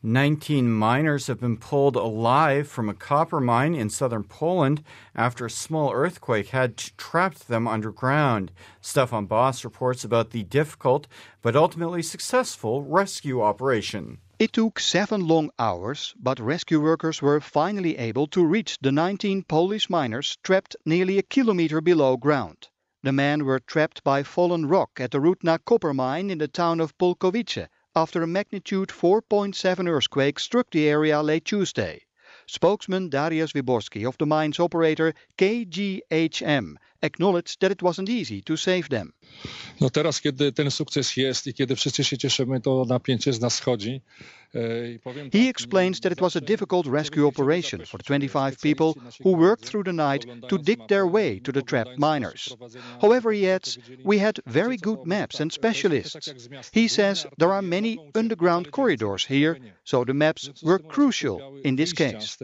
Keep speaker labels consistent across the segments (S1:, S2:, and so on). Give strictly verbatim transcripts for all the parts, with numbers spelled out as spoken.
S1: nineteen miners have been pulled alive from a copper mine in southern Poland after a small earthquake had trapped them underground. Stefan Boss reports about the difficult but ultimately successful rescue operation.
S2: It took seven long hours, but rescue workers were finally able to reach the nineteen Polish miners trapped nearly a kilometer below ground. The men were trapped by fallen rock at the Rudna copper mine in the town of Polkowice after a magnitude four point seven earthquake struck the area late Tuesday. Spokesman Dariusz Wyborski of the mine's operator K G H M acknowledged that it wasn't easy to save them.
S3: No teraz, kiedy ten sukces jest i kiedy wszyscy się cieszymy, to napięcie z nas schodzi.
S2: He explains that it was a difficult rescue operation for the twenty-five people who worked through the night to dig their way to the trapped miners. However, he adds, we had very good maps and specialists. He says there are many underground corridors here, so the maps were crucial in this case.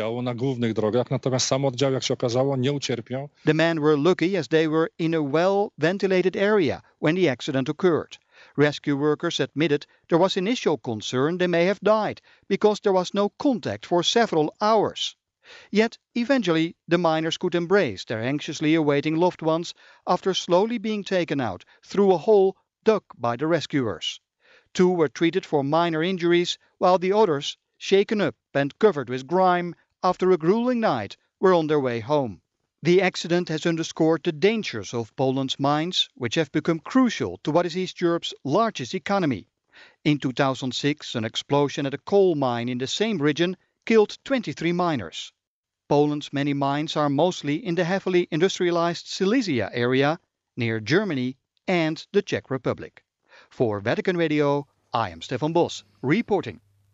S2: The men were lucky as they were in a well-ventilated area when the accident occurred. Rescue workers admitted there was initial concern they may have died because there was no contact for several hours. Yet, eventually, the miners could embrace their anxiously awaiting loved ones after slowly being taken out through a hole dug by the rescuers. Two were treated for minor injuries, while the others, shaken up and covered with grime after a grueling night, were on their way home. The accident has underscored the dangers of Poland's mines, which have become crucial to what is East Europe's largest economy. In two thousand six, an explosion at a coal mine in the same region killed twenty-three miners. Poland's many mines are mostly in the heavily industrialized Silesia area, near Germany and the Czech Republic. For Vatican Radio, I am Stefan Bos, reporting.